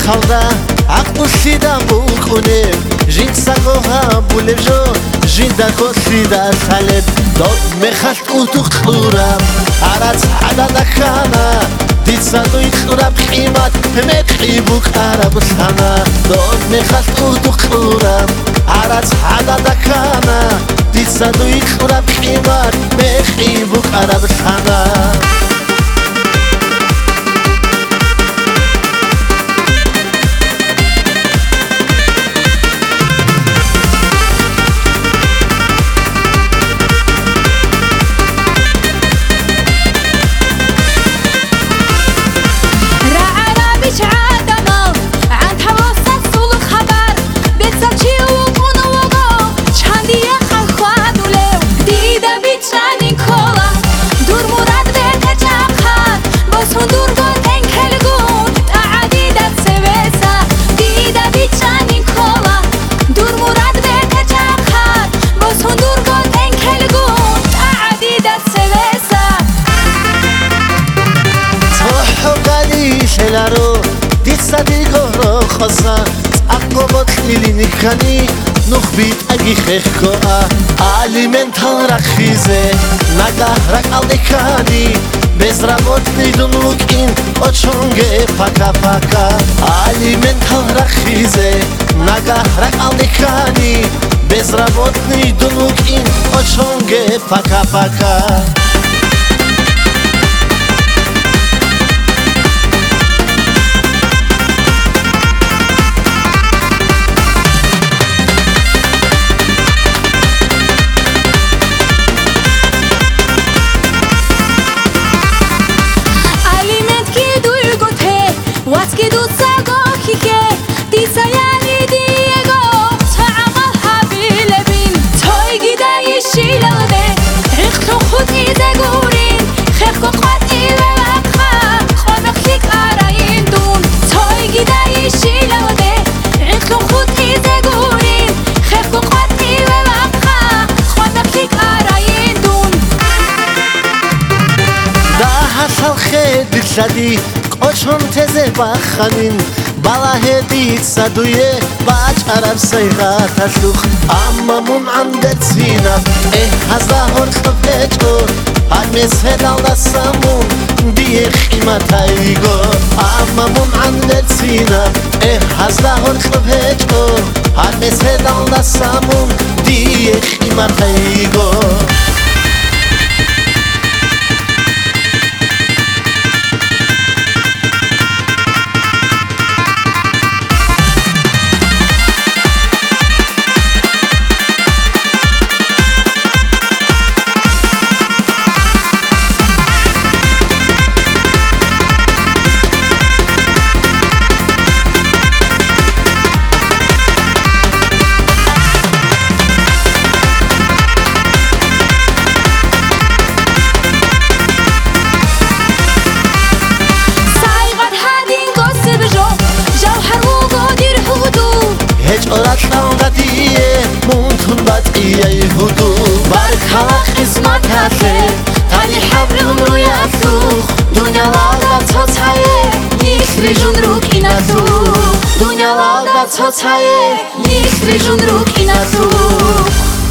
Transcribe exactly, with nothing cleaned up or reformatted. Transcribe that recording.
خالدا عقل سیدا بکنه جین سگوها بولجو جین دکو سیدا سالد داد میخواست او تو خورم عرض عدد کانا دید سادوی خورم قیمت میخی بک عرب سنا داد میخواست او تو خورم عرض عدد کانا دید سادوی خورم قیمت میخی بک عرب سنا شلارو دید سادی گورو خسا عقبات خیلی نکنی نخبیت اگی خیخ کوه آلیمنتال رخیزه نگاه رک آلیکانی بزرگوت نیدونوک این اچونگه پاکا پاکا آلیمنتال رخیزه نگاه رک آلیکانی بزرگوت نیدونوک این اچونگه پاکا پاکا واسكي دوت ساقوكي كي دي سياني ديغو تعملها بلبين توي قداي الشيلغدي عقتو خودي زاقورين خيخكو قواتي ببقها خونخيك آراين دون توي قداي الشيلغدي عقتو خودي زاقورين خيخكو قواتي ببقها خونخيك آراين دون دا حصل خير دلسادي چون تزه بخانین بالا هدیت سادویه باج عرب سیغات اشوخ اما من عندت سینا اه هزار خفیجو همیز هدال سامون دیه خیمت ایگو اما من عندت سینا اه هزار خفیجو همیز هدال سامون دیه خیمت ایگو ممكن بدقي هدوء بركة خدمت هسه تاني حبل عمرو يسوخ دنيا لادا تصايا يخرجون روك ينسوخ دنيا لادا تصايا يخرجون روك ينسوخ